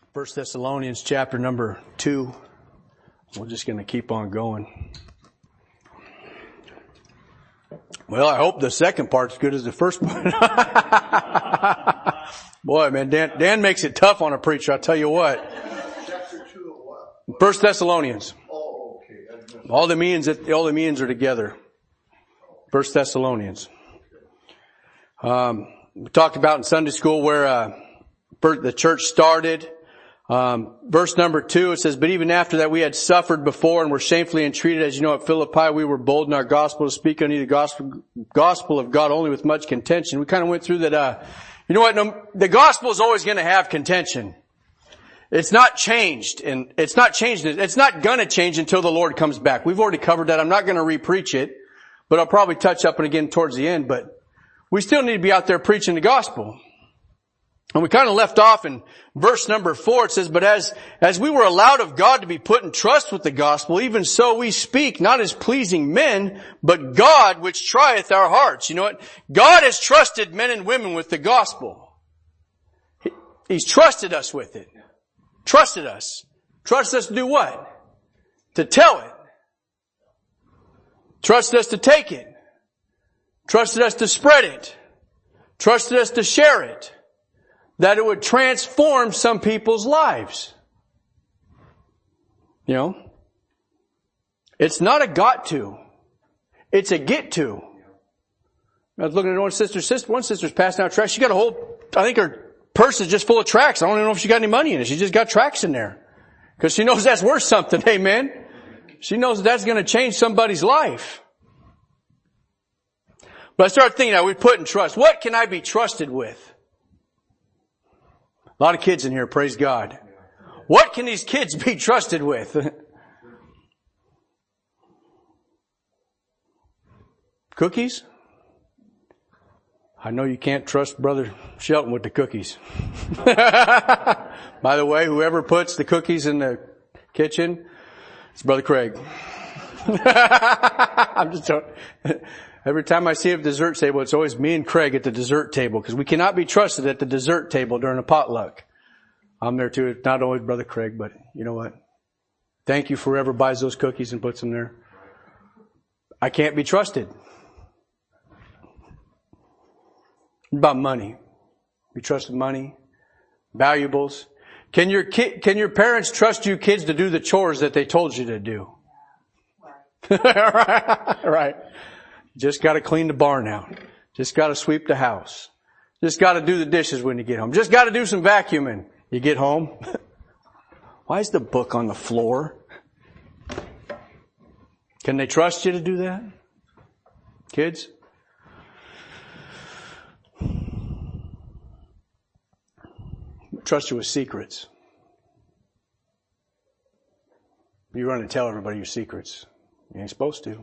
First Thessalonians chapter number 2. We're just going to keep on going. Well, I hope the second part's good as the first part. Boy, man, Dan makes it tough on a preacher, I'll tell you what. Chapter 2 of what? First Thessalonians. Oh, okay. All the means are together. First Thessalonians. We talked about in Sunday school where the church started. Verse number 2, it says, "But even after that we had suffered before and were shamefully entreated, as you know, at Philippi we were bold in our gospel to speak unto you the gospel of God only with much contention." We kind of went through that, you know what, the gospel is always going to have contention. It's not changed, and it's not going to change until the Lord comes back. We've already covered that. I'm not going to re-preach it, but I'll probably touch up it again towards the end, but we still need to be out there preaching the gospel. And we kind of left off in verse number 4. It says, "But as we were allowed of God to be put in trust with the gospel, even so we speak, not as pleasing men, but God which trieth our hearts." You know what? God has trusted men and women with the gospel. He's trusted us with it. Trusted us. Trusted us to do what? To tell it. Trusted us to take it. Trusted us to spread it. Trusted us to share it. That it would transform some people's lives. You know? It's not a got to. It's a get to. I was looking at one sister's passing out tracts. She got a whole, I think her purse is just full of tracts. I don't even know if she got any money in it. She just got tracts in there. Because she knows that's worth something. Amen. She knows that's going to change somebody's life. But I started thinking that we put in trust. What can I be trusted with? A lot of kids in here, praise God. What can these kids be trusted with? Cookies? I know you can't trust Brother Shelton with the cookies. By the way, whoever puts the cookies in the kitchen, it's Brother Craig. I'm just joking. Every time I see a dessert table, it's always me and Craig at the dessert table, because we cannot be trusted at the dessert table during a potluck. I'm there too. It's not always Brother Craig, but you know what? Thank you for whoever buys those cookies and puts them there. I can't be trusted. About money. Be trusted money, valuables. Can your parents trust you kids to do the chores that they told you to do? Right. Just got to clean the barn out. Just got to sweep the house. Just got to do the dishes when you get home. Just got to do some vacuuming. You get home. Why is the book on the floor? Can they trust you to do that? Kids? Trust you with secrets. You run and tell everybody your secrets. You ain't supposed to.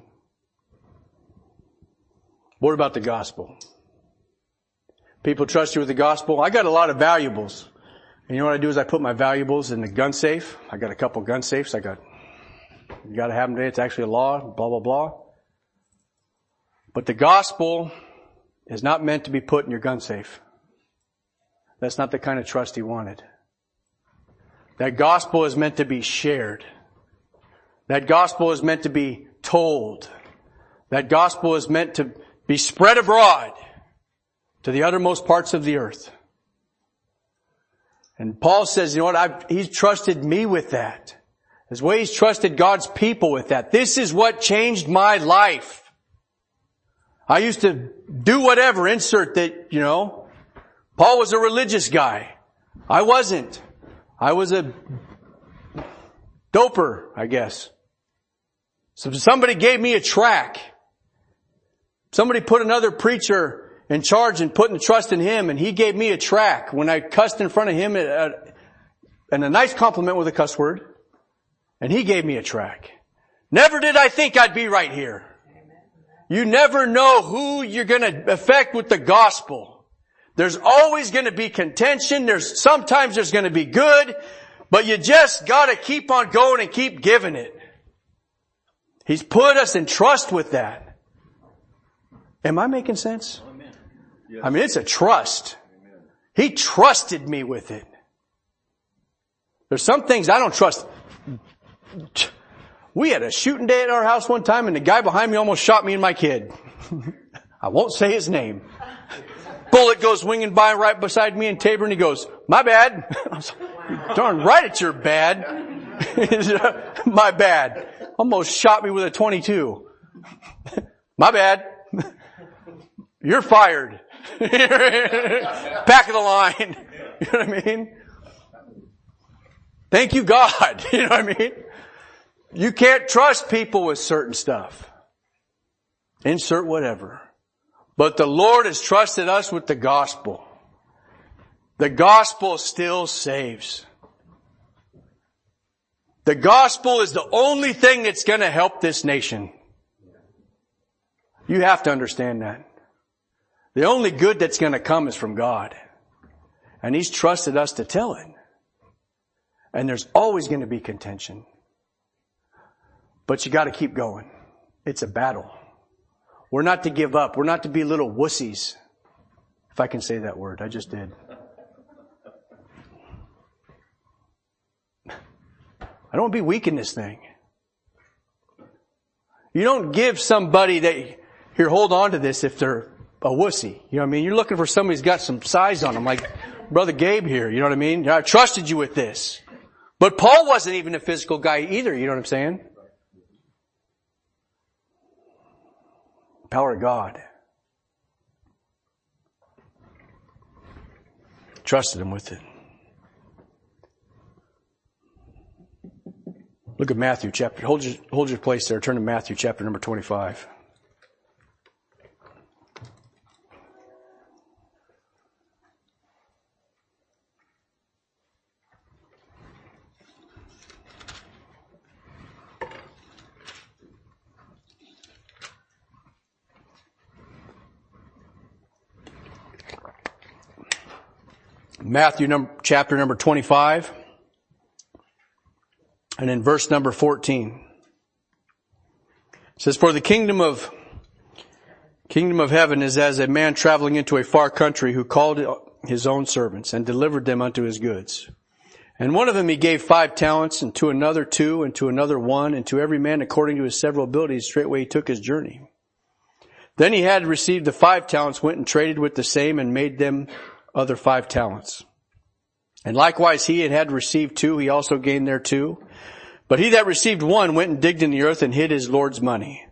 What about the gospel? People trust you with the gospel. I got a lot of valuables. And you know what I do is I put my valuables in the gun safe. I got a couple gun safes. You got to have them today. It's actually a law, blah, blah, blah. But the gospel is not meant to be put in your gun safe. That's not the kind of trust he wanted. That gospel is meant to be shared. That gospel is meant to be told. That gospel is meant to be spread abroad to the uttermost parts of the earth. And Paul says, you know what, he's trusted me with that. His way he's trusted God's people with that. This is what changed my life. I used to do whatever, insert that, you know. Paul was a religious guy. I wasn't. I was a doper, I guess. So somebody gave me a track. Somebody put another preacher in charge and putting the trust in him, and he gave me a track when I cussed in front of him and a nice compliment with a cuss word, and he gave me a track. Never did I think I'd be right here. You never know who you're going to affect with the gospel. There's always going to be contention. Sometimes there's going to be good, but you just got to keep on going and keep giving it. He's put us in trust with that. Am I making sense? Amen. Yes. I mean, it's a trust. Amen. He trusted me with it. There's some things I don't trust. We had a shooting day at our house one time and the guy behind me almost shot me and my kid. I won't say his name. Bullet goes winging by right beside me and Tabor and he goes, my bad. I was like, darn right it's your bad. My bad. Almost shot me with a .22. My bad. You're fired. Back of the line. You know what I mean? Thank you, God. You know what I mean? You can't trust people with certain stuff. Insert whatever. But the Lord has trusted us with the gospel. The gospel still saves. The gospel is the only thing that's going to help this nation. You have to understand that. The only good that's going to come is from God. And He's trusted us to tell it. And there's always going to be contention. But you got to keep going. It's a battle. We're not to give up. We're not to be little wussies. If I can say that word. I just did. I don't want to be weak in this thing. You don't give somebody that, here, hold on to this if they're a wussy. You know what I mean? You're looking for somebody who's got some size on them, like Brother Gabe here. You know what I mean? I trusted you with this. But Paul wasn't even a physical guy either. You know what I'm saying? Power of God. Trusted him with it. Look at Matthew chapter. Hold your place there. Turn to Matthew chapter number 25. Matthew chapter number 25. And in verse number 14. It says, for the kingdom of heaven is as a man traveling into a far country who called his own servants and delivered them unto his goods. And one of them he gave 5 talents, and to another 2, and to another 1, and to every man according to his several abilities straightway he took his journey. Then he had received the 5 talents, went and traded with the same, and made them other 5 talents. And likewise he had received 2, he also gained there 2. But he that received 1 went and digged in the earth and hid his Lord's money.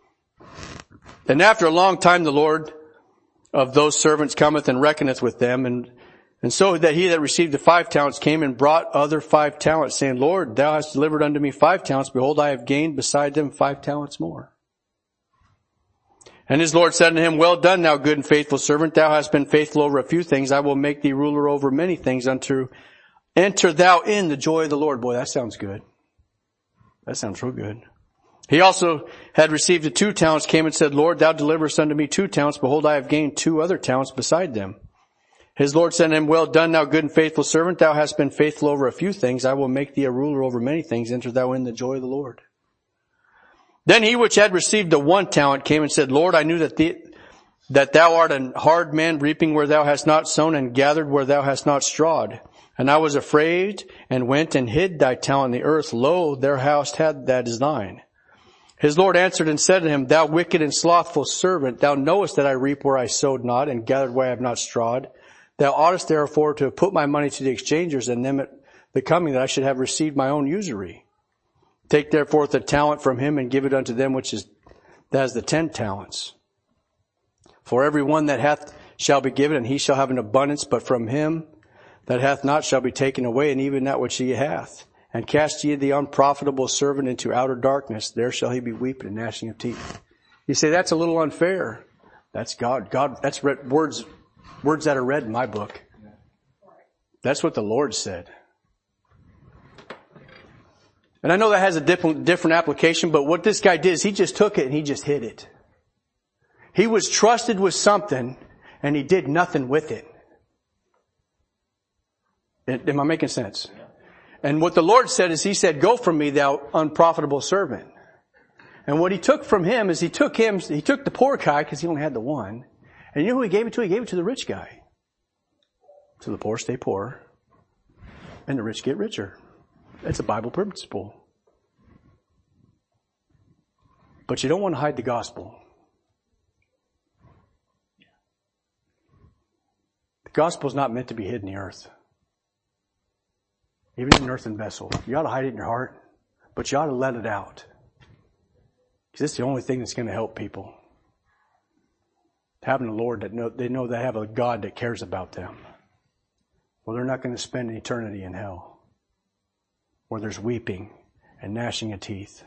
And after a long time the Lord of those servants cometh and reckoneth with them. And so that he that received the 5 talents came and brought other 5 talents, saying, Lord, thou hast delivered unto me 5 talents. Behold, I have gained beside them 5 talents more. And his Lord said unto him, well done, thou good and faithful servant. Thou hast been faithful over a few things. I will make thee ruler over many things. Enter thou in the joy of the Lord. Boy, that sounds good. That sounds real good. He also had received the 2 talents, came and said, Lord, thou deliverest unto me 2 talents. Behold, I have gained 2 other talents beside them. His Lord said unto him, well done, thou good and faithful servant. Thou hast been faithful over a few things. I will make thee a ruler over many things. Enter thou in the joy of the Lord. Then he which had received the 1 talent came and said, Lord, I knew that thou art a hard man, reaping where thou hast not sown and gathered where thou hast not strawed. And I was afraid and went and hid thy talent in the earth. Lo, their house had that is thine. His Lord answered and said to him, thou wicked and slothful servant, thou knowest that I reap where I sowed not and gathered where I have not strawed. Thou oughtest therefore to have put my money to the exchangers, and them at the coming that I should have received my own usury. Take therefore the talent from him and give it unto them that has the 10 talents. For every one that hath shall be given, and he shall have an abundance, but from him that hath not shall be taken away, and even that which he hath. And cast ye the unprofitable servant into outer darkness. There shall he be weeping and gnashing of teeth. You say, that's a little unfair. That's God. That's words that are read in my book. That's what the Lord said. And I know that has a different application, but what this guy did is he just took it and he just hid it. He was trusted with something and he did nothing with it. Am I making sense? And what the Lord said is he said, go from me, thou unprofitable servant. And what he took from him is he took the poor guy because he only had the 1. And you know who he gave it to? He gave it to the rich guy. To the poor stay poor. and the rich get richer. That's a Bible principle. But you don't want to hide the gospel. The gospel is not meant to be hid in the earth. Even in an earthen vessel. You ought to hide it in your heart, but you ought to let it out. Because it's the only thing that's going to help people. Having a Lord that they know they have a God that cares about them. Well, they're not going to spend an eternity in hell, where there's weeping and gnashing of teeth.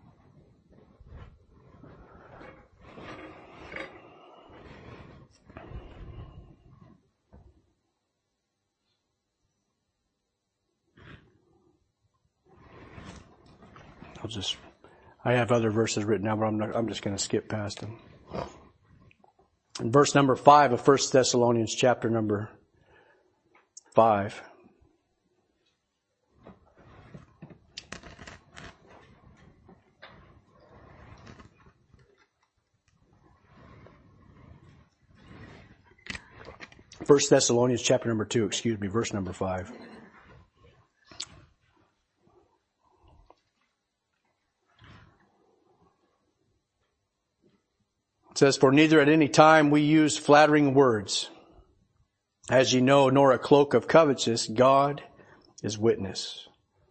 I have other verses written down, but I'm just going to skip past them. In verse number 5 of 1 Thessalonians chapter number 5. First Thessalonians chapter number 2, verse number 5. It says, "For neither at any time we use flattering words, as ye know, nor a cloak of covetousness. God is witness."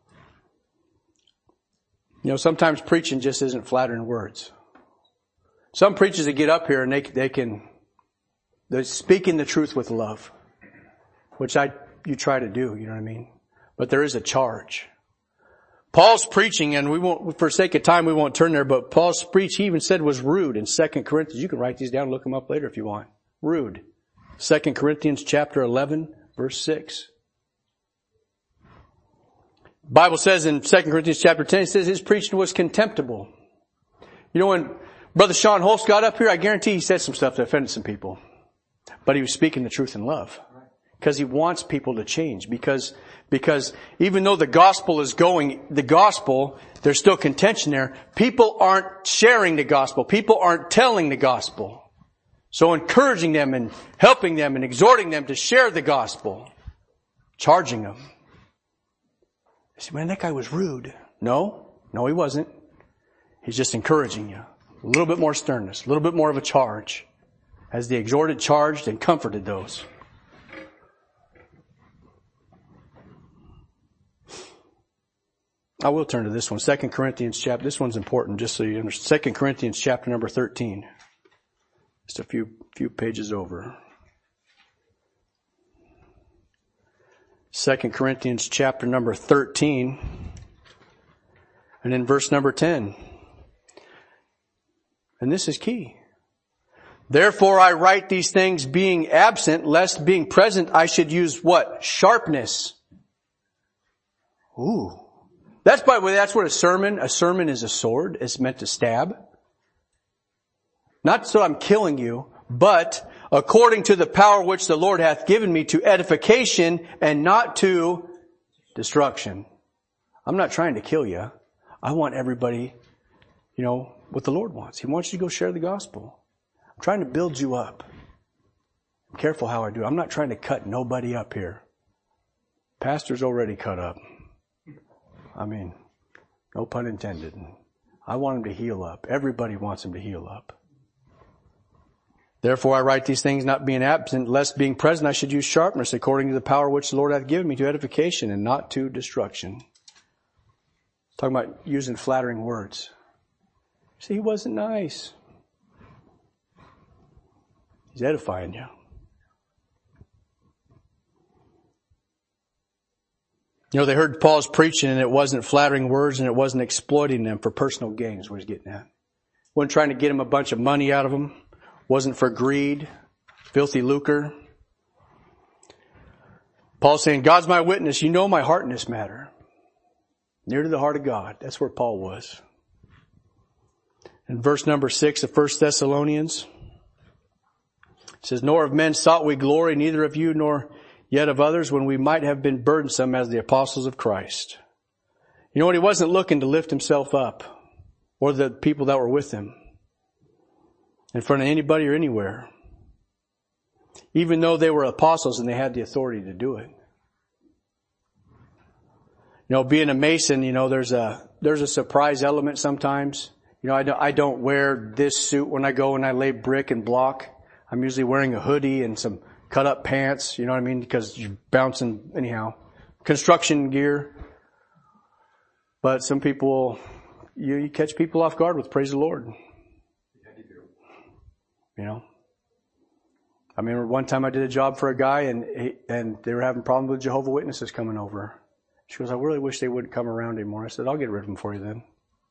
You know, sometimes preaching just isn't flattering words. Some preachers that get up here and they're speaking the truth with love, which you try to do, you know what I mean? But there is a charge. Paul's preaching, and we won't, for sake of time, we won't turn there, but Paul's speech, he even said, was rude in 2 Corinthians. You can write these down and look them up later if you want. Rude. 2 Corinthians chapter 11, verse 6. The Bible says in 2 Corinthians chapter 10, it says his preaching was contemptible. You know, when Brother Sean Holtz got up here, I guarantee he said some stuff that offended some people. But he was speaking the truth in love. Because he wants people to change. Because even though the gospel is there's still contention there. People aren't sharing the gospel. People aren't telling the gospel. So encouraging them and helping them and exhorting them to share the gospel. Charging them. You say, man, that guy was rude. No, he wasn't. He's just encouraging you. A little bit more sternness, a little bit more of a charge. As the exhorted, charged, and comforted those. I will turn to this one. 2 Corinthians chapter. This one's important, just so you understand. 2 Corinthians chapter number 13. Just a few pages over. 2 Corinthians chapter number 13. And in verse number 10. And this is key. "Therefore I write these things being absent, lest being present I should use" what? "Sharpness." Ooh. That's by the way, that's what a sermon is a sword. It's meant to stab. Not so I'm killing you, but according to the power which the Lord hath given me, to edification and not to destruction. I'm not trying to kill you. I want everybody, what the Lord wants. He wants you to go share the gospel. I'm trying to build you up. I'm careful how I do. I'm not trying to cut nobody up here. Pastor's already cut up. I mean, no pun intended. I want him to heal up. Everybody wants him to heal up. "Therefore I write these things not being absent, lest being present I should use sharpness according to the power which the Lord hath given me, to edification and not to destruction." Talking about using flattering words. See, he wasn't nice. He's edifying you. They heard Paul's preaching and it wasn't flattering words and it wasn't exploiting them for personal gain is what he's getting at. Wasn't trying to get him a bunch of money out of them. Wasn't for greed, filthy lucre. Paul's saying, God's my witness. You know my heart in this matter. Near to the heart of God. That's where Paul was. In verse number 6 of 1 Thessalonians, it says, "Nor of men sought we glory, neither of you, nor yet of others, when we might have been burdensome as the apostles of Christ." You know what? He wasn't looking to lift himself up or the people that were with him in front of anybody or anywhere. Even though they were apostles and they had the authority to do it. being a Mason, there's a surprise element sometimes. I don't wear this suit when I go and I lay brick and block. I'm usually wearing a hoodie and some cut up pants, you know what I mean? Because you're bouncing anyhow. Construction gear. But some people, you catch people off guard with praise the Lord. I remember one time I did a job for a guy and they were having problems with Jehovah's Witnesses coming over. She goes, I really wish they wouldn't come around anymore. I said, I'll get rid of them for you then.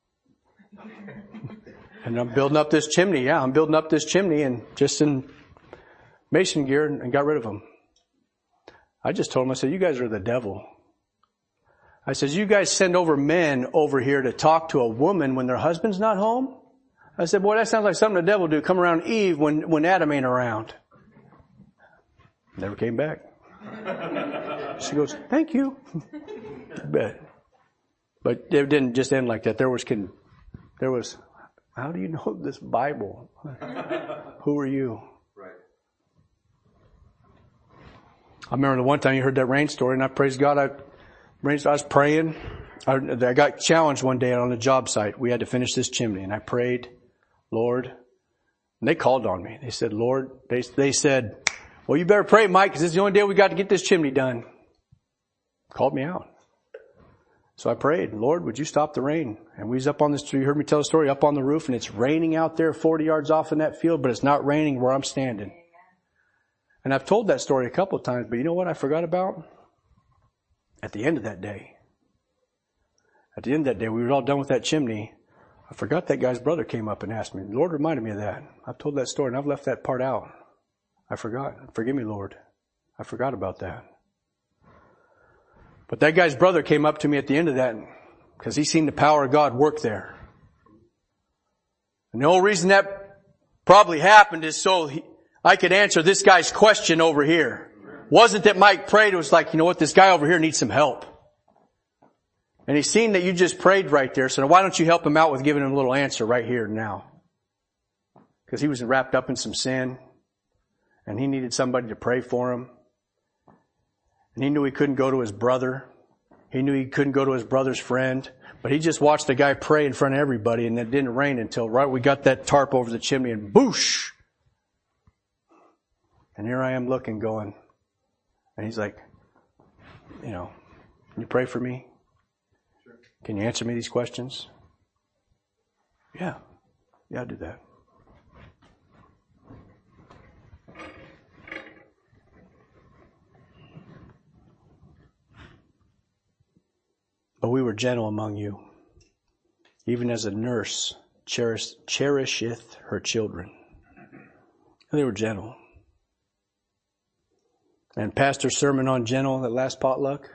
And I'm building up this chimney. Yeah, I'm building up this chimney and just in Mason gear and got rid of them. I just told him, I said, you guys are the devil. I said, you guys send over men over here to talk to a woman when their husband's not home? I said, boy, that sounds like something the devil do. Come around Eve when Adam ain't around. Never came back. She goes, thank you. But it didn't just end like that. There was, how do you know this Bible? Who are you? Right. I remember the one time you heard that rain story, and I praise God. I was praying. I got challenged one day on a job site. We had to finish this chimney, and I prayed, Lord. And they called on me. They said, Lord, they said, well, you better pray, Mike, because this is the only day we got to get this chimney done. Called me out. So I prayed, Lord, would you stop the rain? And we was up on this tree. You heard me tell the story, up on the roof, and it's raining out there 40 yards off in that field, but it's not raining where I'm standing. And I've told that story a couple of times, but you know what I forgot about? At the end of that day, we were all done with that chimney. I forgot that guy's brother came up and asked me. The Lord reminded me of that. I've told that story, and I've left that part out. I forgot. Forgive me, Lord. I forgot about that. But that guy's brother came up to me at the end of that because he seen the power of God work there. And the only reason that probably happened is so I could answer this guy's question over here. Wasn't that Mike prayed, it was like, you know what, this guy over here needs some help. And he's seen that you just prayed right there, so why don't you help him out with giving him a little answer right here and now? Because he was wrapped up in some sin, and he needed somebody to pray for him. And he knew he couldn't go to his brother. He knew he couldn't go to his brother's friend. But he just watched the guy pray in front of everybody, and it didn't rain until we got that tarp over the chimney, and boosh! And here I am looking, going, and he's like, can you pray for me? Can you answer me these questions? Yeah, I'll do that. But we were gentle among you, even as a nurse cherisheth her children. And they were gentle. And Pastor's sermon on gentle, that last potluck,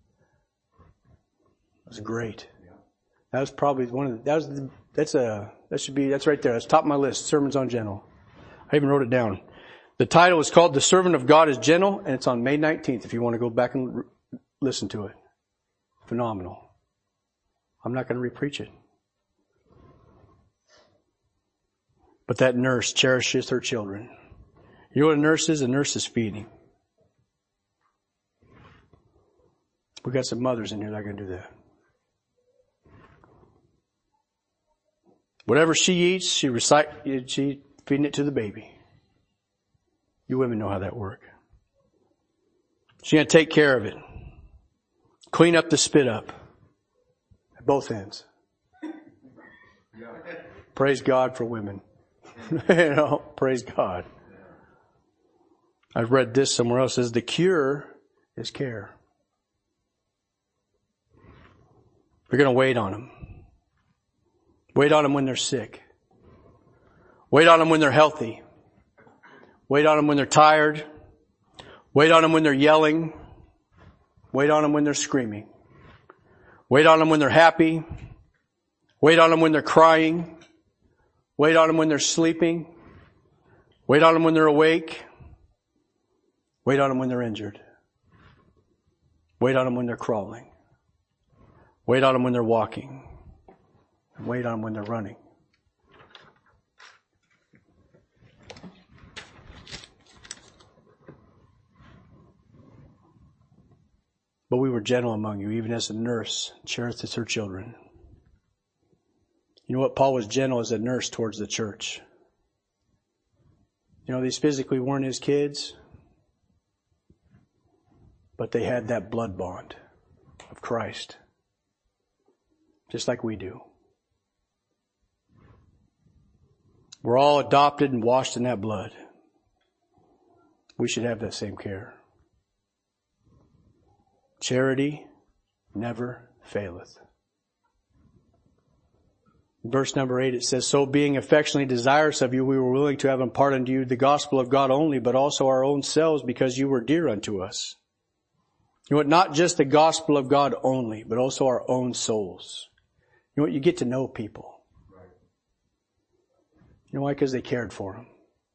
was great. That was probably that's right there. That's top of my list, sermons on gentle. I even wrote it down. The title is called The Servant of God is Gentle, and it's on May 19th if you want to go back and listen to it. Phenomenal. I'm not going to repreach it. But that nurse cherishes her children. You know what a nurse is? A nurse is feeding. We got some mothers in here that are going to do that. Whatever she eats, she feeding it to the baby. You women know how that works. She's going to take care of it. Clean up the spit up. At both ends. Praise God for women. Praise God. I've read this somewhere else. It says the cure is care. We're going to wait on them. Wait on them when they're sick. Wait on them when they're healthy. Wait on them when they're tired. Wait on them when they're yelling. Wait on them when they're screaming. Wait on them when they're happy. Wait on them when they're crying. Wait on them when they're sleeping. Wait on them when they're awake. Wait on them when they're injured. Wait on them when they're crawling. Wait on them when they're walking. And wait on them when they're running. But we were gentle among you, even as a nurse cherisheth her children. You know what? Paul was gentle as a nurse towards the church. You know, these physically weren't his kids, but they had that blood bond of Christ, just like we do. We're all adopted and washed in that blood. We should have that same care. Charity never faileth. Verse number 8, it says, so being affectionately desirous of you, we were willing to have imparted unto you the gospel of God only, but also our own selves, because you were dear unto us. You know what? Not just the gospel of God only, but also our own souls. You know what? You get to know people. You know why? Because they cared for them.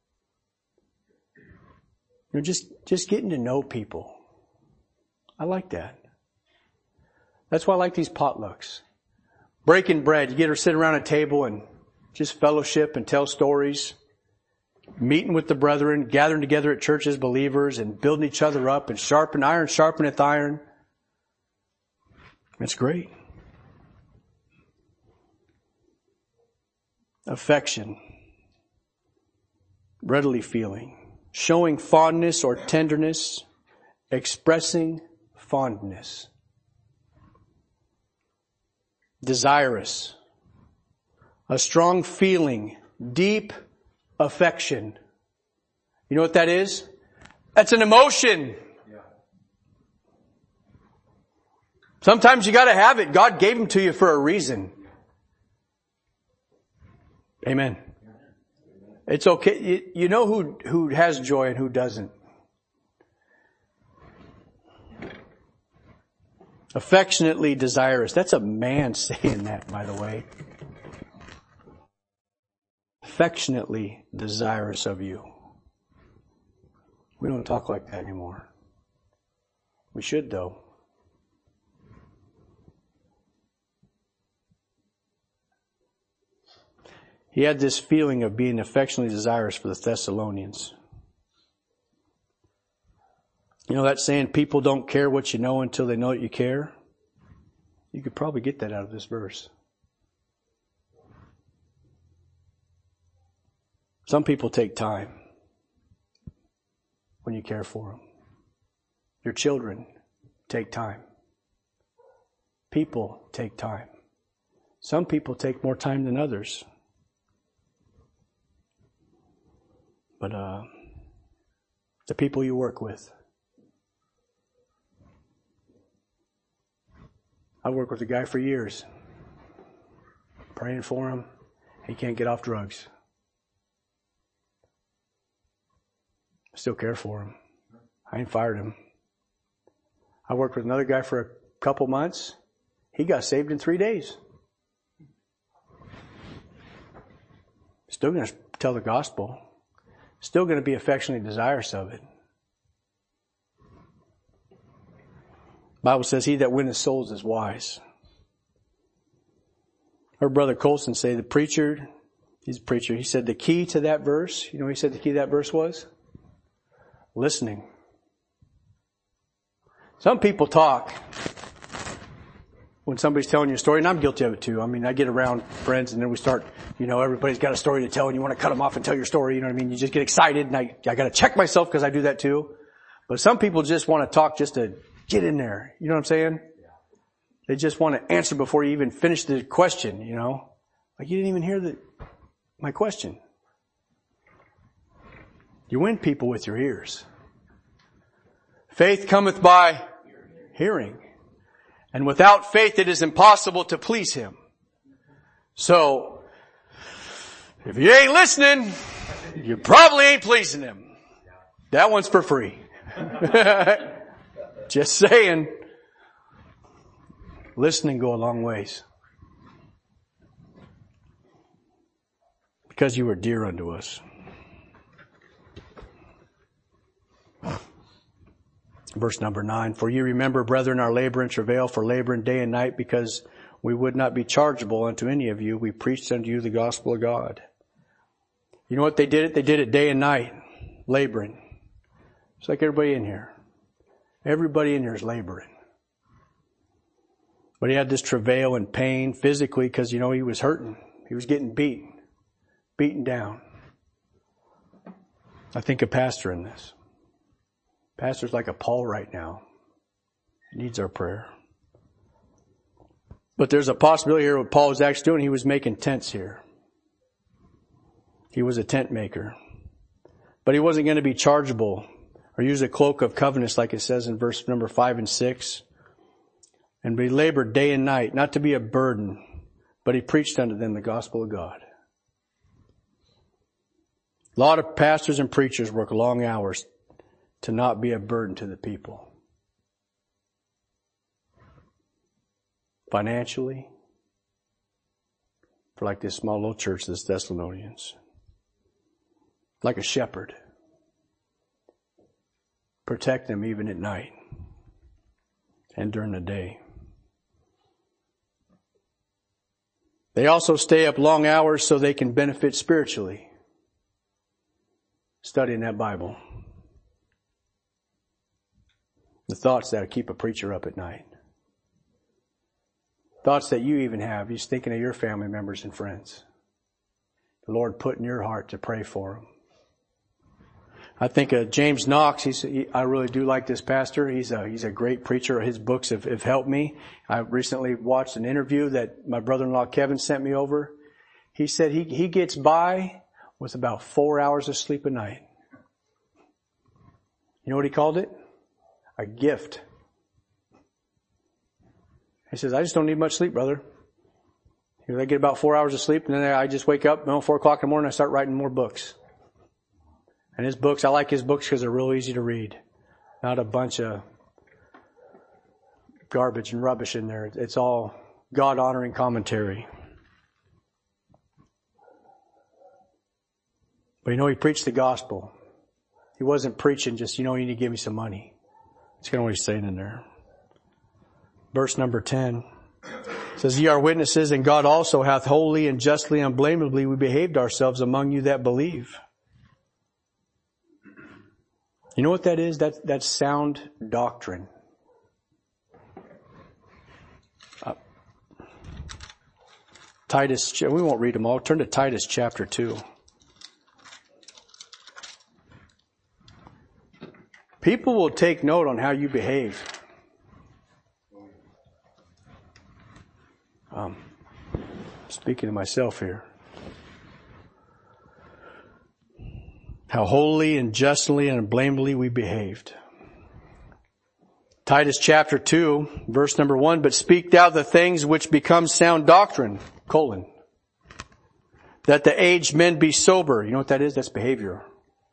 You know, just getting to know people. I like that. That's why I like these potlucks. Breaking bread, you get to sit around a table and just fellowship and tell stories. Meeting with the brethren, gathering together at church as believers and building each other up and iron sharpeneth iron. It's great. Affection. Readily feeling. Showing fondness or tenderness. Expressing fondness. Desirous. A strong feeling. Deep affection. You know what that is? That's an emotion. Sometimes you got to have it. God gave them to you for a reason. Amen. It's okay. You know who has joy and who doesn't. Affectionately desirous. That's a man saying that, by the way. Affectionately desirous of you. We don't talk like that anymore. We should, though. He had this feeling of being affectionately desirous for the Thessalonians. You know that saying, people don't care what you know until they know that you care? You could probably get that out of this verse. Some people take time when you care for them. Your children take time. People take time. Some people take more time than others. But the people you work with. I worked with a guy for years. Praying for him. He can't get off drugs. I still care for him. I ain't fired him. I worked with another guy for a couple months. He got saved in 3 days. Still going to tell the gospel. Still going to be affectionately desirous of it. The Bible says, he that winneth souls is wise. Our brother Colson say, the preacher, he's a preacher, he said the key to that verse, you know what he said the key to that verse was? Listening. Some people talk when somebody's telling you a story, and I'm guilty of it too. I mean, I get around friends and then we start, you know, everybody's got a story to tell and you want to cut them off and tell your story, you know what I mean? You just get excited, and I got to check myself because I do that too. But some people just want to talk just to get in there. You know what I'm saying? They just want to answer before you even finish the question, you know? Like you didn't even hear my question. You win people with your ears. Faith cometh by hearing. And without faith it is impossible to please Him. So, if you ain't listening, you probably ain't pleasing Him. That one's for free. Just saying. Listening go a long ways. Because you were dear unto us. Verse number 9, for you remember, brethren, our labor and travail for laboring day and night, because we would not be chargeable unto any of you. We preached unto you the gospel of God. You know what they did it? They did it day and night, laboring. It's like everybody in here. Everybody in here is laboring. But he had this travail and pain physically because, he was hurting. He was getting beaten down. I think a pastor in this. Pastor's like a Paul right now. He needs our prayer. But there's a possibility here what Paul was actually doing. He was making tents here. He was a tent maker. But he wasn't going to be chargeable or use a cloak of covenants like it says in verse number 5 and 6. And he labored day and night, not to be a burden, but he preached unto them the gospel of God. A lot of pastors and preachers work long hours to not be a burden to the people. Financially, for like this small little church, this Thessalonians. Like a shepherd. Protect them even at night and during the day. They also stay up long hours so they can benefit spiritually. Studying that Bible. The thoughts that keep a preacher up at night. Thoughts that you even have. He's thinking of your family members and friends. The Lord put in your heart to pray for them. I think James Knox, I really do like this pastor. He's a great preacher. His books have helped me. I recently watched an interview that my brother-in-law Kevin sent me over. He said he gets by with about 4 hours of sleep a night. You know what he called it? A gift. He says, I just don't need much sleep, brother. I get about 4 hours of sleep, and then I just wake up, 4 o'clock in the morning, I start writing more books. And his books, I like his books because they're real easy to read. Not a bunch of garbage and rubbish in there. It's all God-honoring commentary. But he preached the gospel. He wasn't preaching just, you need to give me some money. That's kind of what he's saying in there. Verse number 10 says, Ye are witnesses, and God also hath wholly and justly and unblameably we behaved ourselves among you that believe. You know what that is? That's sound doctrine. Titus, we won't read them all. Turn to Titus chapter 2. People will take note on how you behave. Speaking to myself here. How holy and justly and unblameably we behaved. Titus chapter 2, verse number 1, But speak thou the things which become sound doctrine, that the aged men be sober. You know what that is? That's behavior.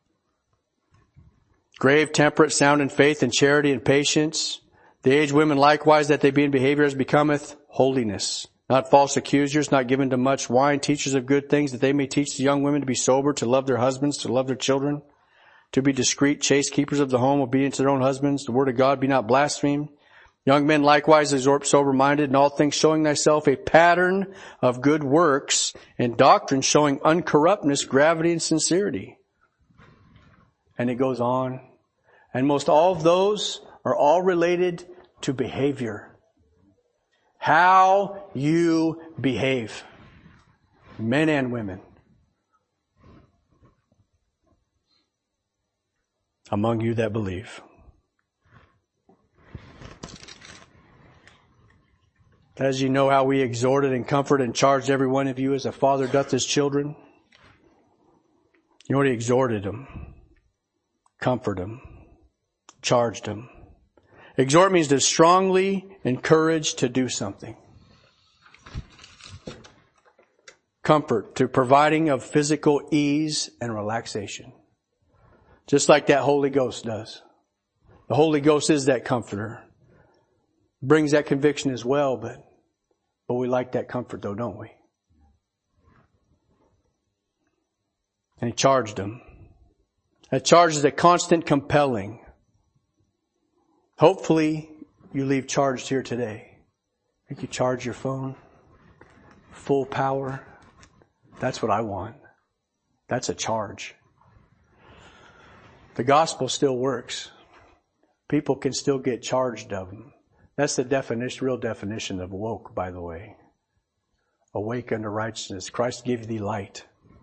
Grave, temperate, sound in faith and charity and patience. The aged women likewise, that they be in behavior as becometh holiness. Not false accusers, not given to much wine, teachers of good things, that they may teach the young women to be sober, to love their husbands, to love their children, to be discreet, chaste, keepers of the home, obedient to their own husbands. The word of God be not blasphemed. Young men likewise exhort sober-minded, in all things showing thyself a pattern of good works, and doctrine showing uncorruptness, gravity, and sincerity. And it goes on. And most all of those are all related to behavior. How you behave. Men and women. Among you that believe. As you know how we exhorted and comforted and charged every one of you as a father doth his children. You know what he exhorted them. Comforted them. Charged them. Exhort means to strongly encourage to do something. Comfort, to providing of physical ease and relaxation. Just like that Holy Ghost does. The Holy Ghost is that comforter. Brings that conviction as well, but we like that comfort though, don't we? And he charged them. That charge is a constant compelling. Hopefully, you leave charged here today. I think you charge your phone. Full power. That's what I want. That's a charge. The gospel still works. People can still get charged of them. That's the definition, real definition of woke, by the way. Awake unto righteousness. Christ give thee light.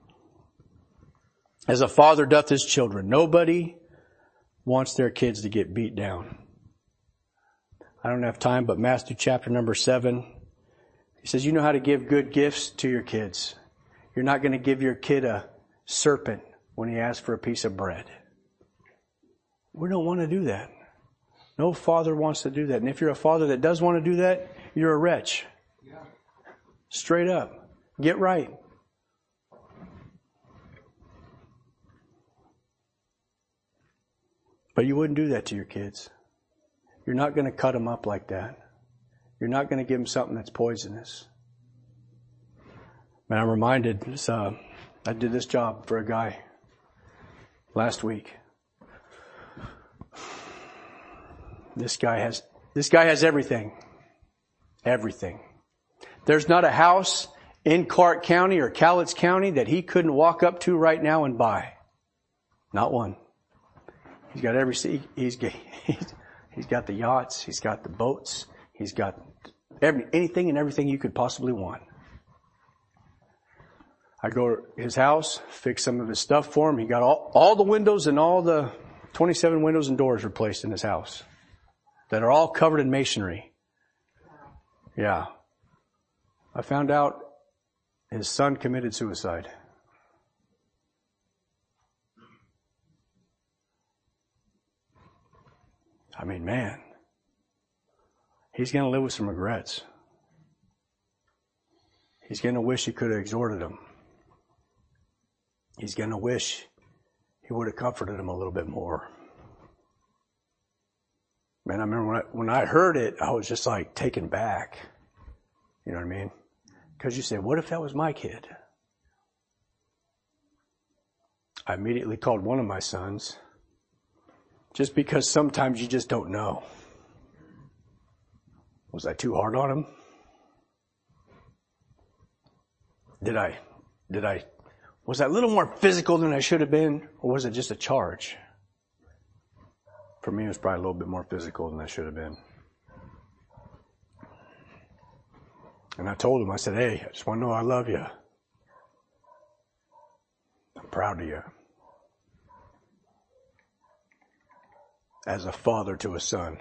As a father doth his children. Nobody wants their kids to get beat down. I don't have time, but Matthew chapter number 7, he says, you know how to give good gifts to your kids. You're not going to give your kid a serpent when he asks for a piece of bread. We don't want to do that. No father wants to do that. And if you're a father that does want to do that, you're a wretch. Straight up. Get right. But you wouldn't do that to your kids. You're not going to cut them up like that. You're not going to give them something that's poisonous. Man, I'm reminded, I did this job for a guy last week. This guy has everything. Everything. There's not a house in Clark County or Cowlitz County that he couldn't walk up to right now and buy. Not one. He's got he's got the yachts, he's got the boats, he's got anything and everything you could possibly want. I go to his house, fix some of his stuff for him. He got all the windows and all the 27 windows and doors replaced in his house that are all covered in masonry. Yeah. I found out his son committed suicide. I mean, man, he's going to live with some regrets. He's going to wish he could have exhorted him. He's going to wish he would have comforted him a little bit more. Man, I remember when I heard it, I was just like taken back. You know what I mean? Because you say, what if that was my kid? I immediately called one of my sons. Just because sometimes you just don't know. Was I too hard on him? Was I a little more physical than I should have been? Or was it just a charge? For me, it was probably a little bit more physical than I should have been. And I told him, I said, hey, I just want to know I love you. I'm proud of you. As a father to a son.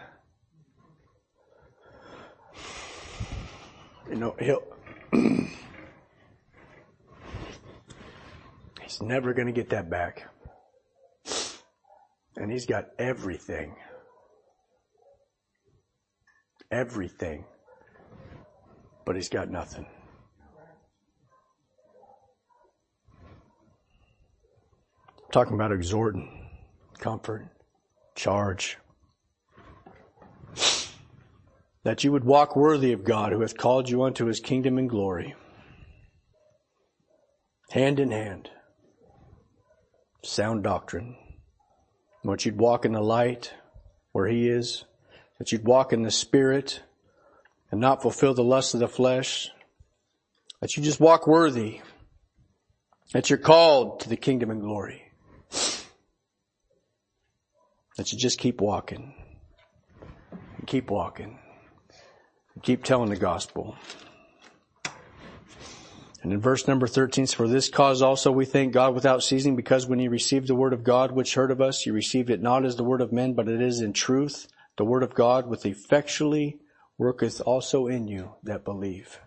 You know, he's never going to get that back. And he's got everything. Everything. But he's got nothing. I'm talking about exhorting, comfort, charge. That you would walk worthy of God who hath called you unto his kingdom and glory. Hand in hand. Sound doctrine. That you'd walk in the light where he is. That you'd walk in the Spirit and not fulfill the lust of the flesh. That you just walk worthy. That you're called to the kingdom and glory. That you just keep walking. And keep walking. And keep telling the gospel. And in verse number 13, for this cause also we thank God without ceasing, because when ye received the word of God which heard of us, ye received it not as the word of men, but it is in truth the word of God, which effectually worketh also in you that believe.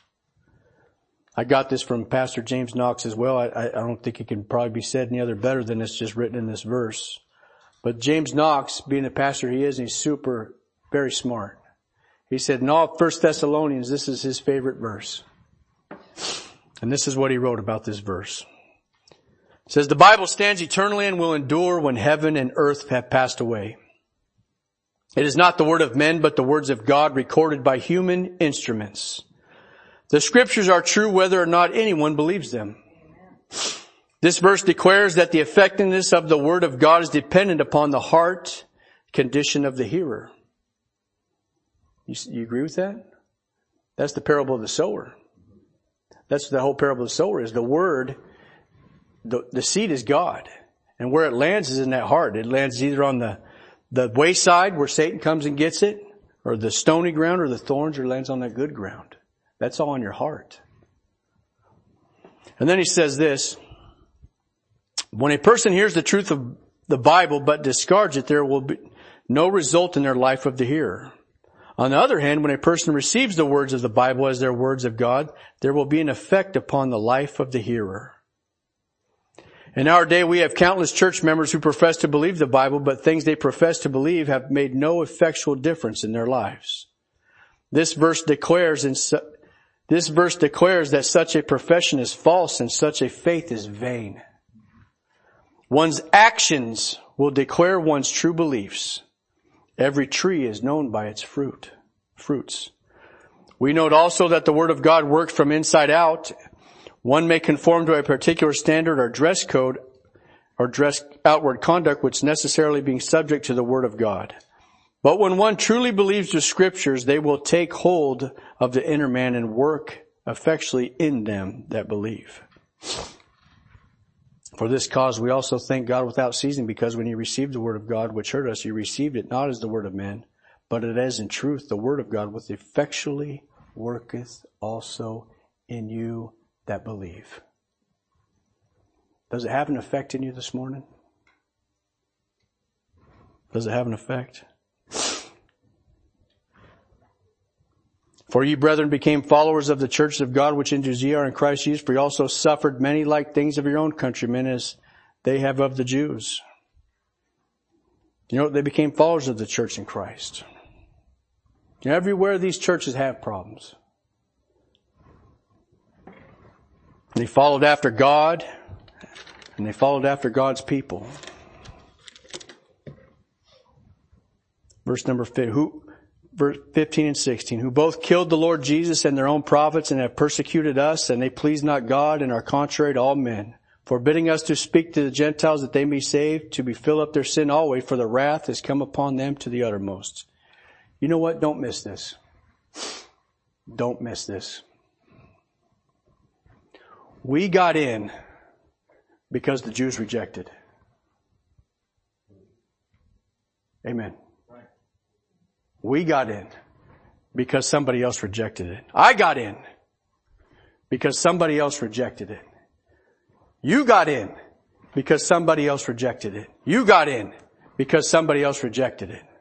I got this from Pastor James Knox as well. I don't think it can probably be said any other better than it's just written in this verse. But James Knox, being the pastor he is, and he's very smart. He said in all 1 Thessalonians, this is his favorite verse. And this is what he wrote about this verse. It says, the Bible stands eternally and will endure when heaven and earth have passed away. It is not the word of men, but the words of God recorded by human instruments. The scriptures are true whether or not anyone believes them. This verse declares that the effectiveness of the word of God is dependent upon the heart condition of the hearer. You agree with that? That's the parable of the sower. That's the whole parable of the sower is the word. The seed is God. And where it lands is in that heart. It lands either on the wayside where Satan comes and gets it, or the stony ground or the thorns, or lands on that good ground. That's all in your heart. And then he says this, when a person hears the truth of the Bible but discards it, there will be no result in their life of the hearer. On the other hand, when a person receives the words of the Bible as their words of God, there will be an effect upon the life of the hearer. In our day, we have countless church members who profess to believe the Bible, but things they profess to believe have made no effectual difference in their lives. This verse declares that such a profession is false and such a faith is vain. One's actions will declare one's true beliefs. Every tree is known by its fruits. We note also that the Word of God works from inside out. One may conform to a particular standard or dress code or dress outward conduct which necessarily being subject to the Word of God. But when one truly believes the Scriptures, they will take hold of the inner man and work effectually in them that believe. For this cause we also thank God without ceasing, because when you received the Word of God which hurt us, you received it not as the word of men, but it is in truth the Word of God, which effectually worketh also in you that believe. Does it have an effect in you this morning? Does it have an effect? For ye, brethren, became followers of the churches of God, which in Judea are in Christ Jesus, for ye also suffered many like things of your own countrymen, as they have of the Jews. You know, they became followers of the church in Christ. You know, everywhere these churches have problems. They followed after God, and they followed after God's people. Verse 15 and 16, who both killed the Lord Jesus and their own prophets, and have persecuted us, and they please not God, and are contrary to all men, forbidding us to speak to the Gentiles that they may be saved, to be fill up their sin always, for the wrath is come upon them to the uttermost. You know what? Don't miss this. Don't miss this. We got in because the Jews rejected. Amen. We got in because somebody else rejected it. I got in because somebody else rejected it. You got in because somebody else rejected it. You got in because somebody else rejected it.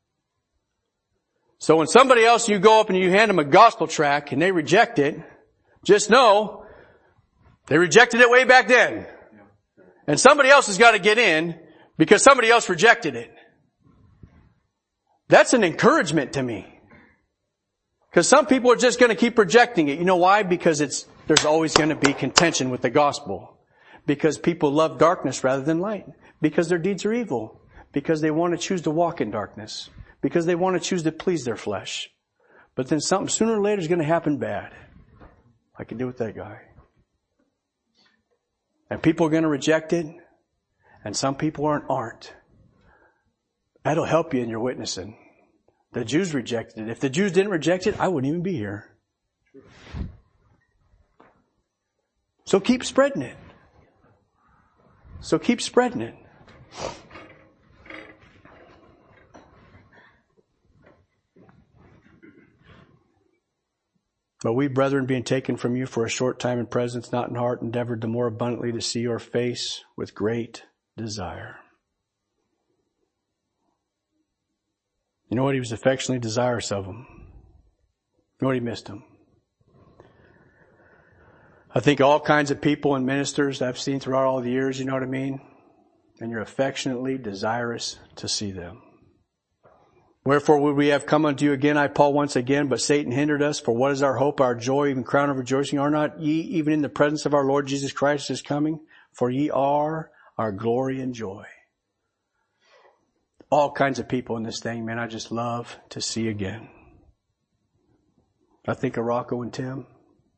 So when somebody else, you go up and you hand them a gospel tract and they reject it, just know they rejected it way back then. And somebody else has got to get in because somebody else rejected it. That's an encouragement to me. Because some people are just going to keep rejecting it. You know why? Because there's always going to be contention with the gospel. Because people love darkness rather than light. Because their deeds are evil. Because they want to choose to walk in darkness. Because they want to choose to please their flesh. But then something sooner or later is going to happen bad. I can do with that guy. And people are going to reject it. And some people aren't. That'll help you in your witnessing. The Jews rejected it. If the Jews didn't reject it, I wouldn't even be here. So keep spreading it. So keep spreading it. But we, brethren, being taken from you for a short time in presence, not in heart, endeavored the more abundantly to see your face with great desire. You know what? He was affectionately desirous of them. You know what? He missed them. I think all kinds of people and ministers I've seen throughout all the years, you know what I mean? And you're affectionately desirous to see them. Wherefore would we have come unto you again, I Paul, once again, but Satan hindered us. For what is our hope, our joy, even crown of rejoicing? Are not ye even in the presence of our Lord Jesus Christ is coming? For ye are our glory and joy. All kinds of people in this thing, man, I just love to see again. I think of Rocco and Tim.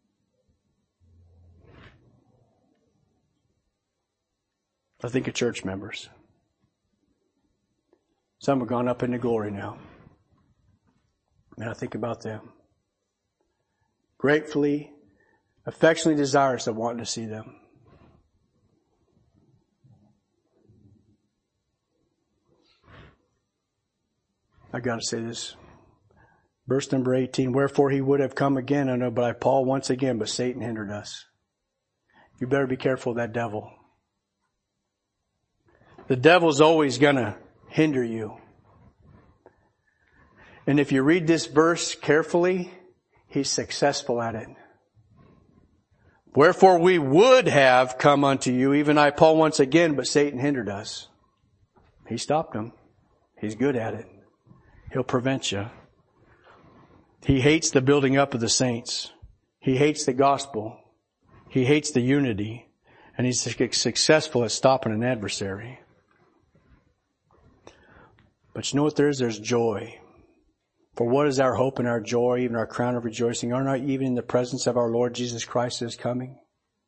I think of church members. Some have gone up into glory now. And I think about them. Gratefully, affectionately desirous of wanting to see them. I got to say this. Verse number 18, wherefore he would have come again unto by Paul once again, but Satan hindered us. You better be careful of that devil. The devil's always going to hinder you. And if you read this verse carefully, he's successful at it. Wherefore we would have come unto you, even I, Paul, once again, but Satan hindered us. He stopped him. He's good at it. He'll prevent you. He hates the building up of the saints. He hates the gospel. He hates the unity. And he's successful at stopping an adversary. But you know what there is? There's joy. For what is our hope and our joy, even our crown of rejoicing? Are not even in the presence of our Lord Jesus Christ is coming?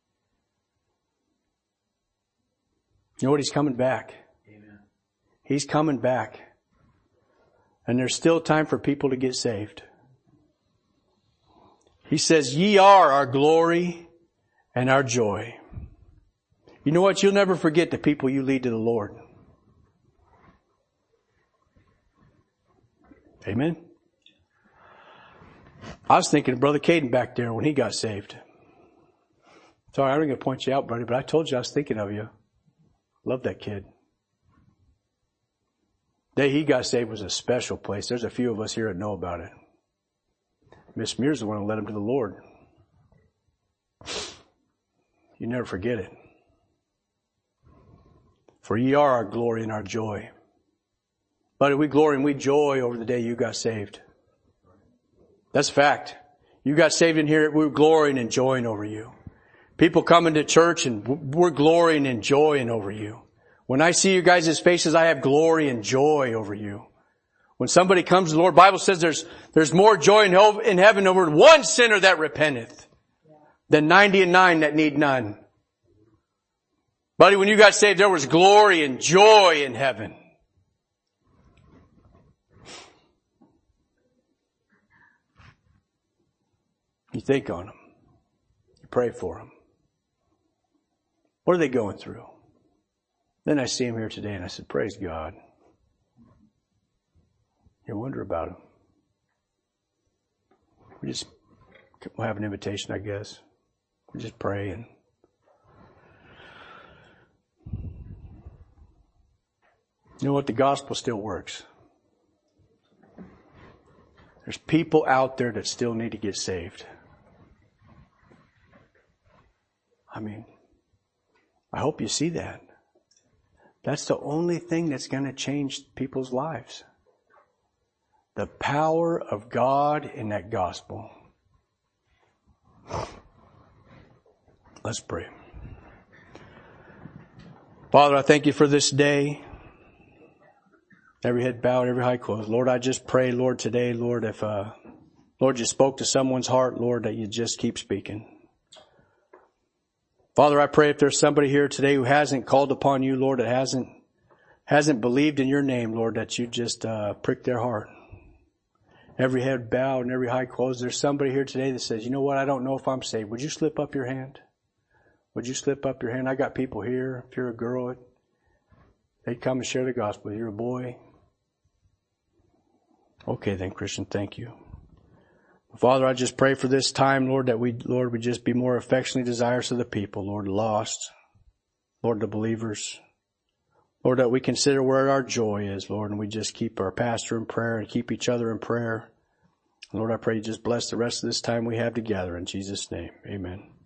You know what? He's coming back. Amen. He's coming back. And there's still time for people to get saved. He says, ye are our glory and our joy. You know what? You'll never forget the people you lead to the Lord. Amen. I was thinking of Brother Caden back there when he got saved. Sorry, I'm not going to point you out, buddy, but I told you I was thinking of you. Love that kid. The day he got saved was a special place. There's a few of us here that know about it. Miss Mears the one who led him to the Lord. You never forget it. For ye are our glory and our joy. But we glory and we joy over the day you got saved. That's a fact. You got saved in here, we're glorying and joying over you. People coming to church and we're glorying and joying over you. When I see you guys' faces, I have glory and joy over you. When somebody comes to the Lord, the Bible says there's more joy in heaven over one sinner that repenteth than 99 that need none. Buddy, when you got saved, there was glory and joy in heaven. You think on them. You pray for them. What are they going through? Then I see him here today and I said, praise God. You wonder about him. We'll have an invitation, I guess. We just pray and you know what? The gospel still works. There's people out there that still need to get saved. I mean, I hope you see that. That's the only thing that's going to change people's lives. The power of God in that gospel. Let's pray. Father, I thank you for this day. Every head bowed, every eye closed. Lord, I just pray, Lord, today, Lord, if, Lord, you spoke to someone's heart, Lord, that you just keep speaking. Father, I pray if there's somebody here today who hasn't called upon you, Lord, that hasn't believed in your name, Lord, that you just prick their heart. Every head bowed and every eye closed. There's somebody here today that says, you know what, I don't know if I'm saved. Would you slip up your hand? Would you slip up your hand? I got people here. If you're a girl, they'd come and share the gospel. If you're a boy. Okay then, Christian, thank you. Father, I just pray for this time, Lord, that we just be more affectionately desirous of the people, Lord, lost, Lord, the believers. Lord, that we consider where our joy is, Lord, and we just keep our pastor in prayer and keep each other in prayer. Lord, I pray you just bless the rest of this time we have together in Jesus' name. Amen.